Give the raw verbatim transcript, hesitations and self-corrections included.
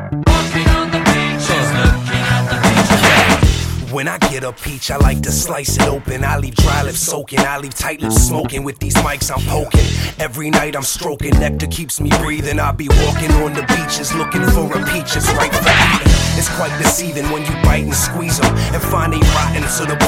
Walking on the beaches, looking at the beaches. When I get a peach, I like to slice it open. I leave dry lips soaking, I leave tight lips smoking. With these mics I'm poking, every night I'm stroking. Nectar keeps me breathing. I'll be walking on the beaches looking for a peach. It's right for eating. It's quite deceiving when you bite and squeeze them and find they rotten. So the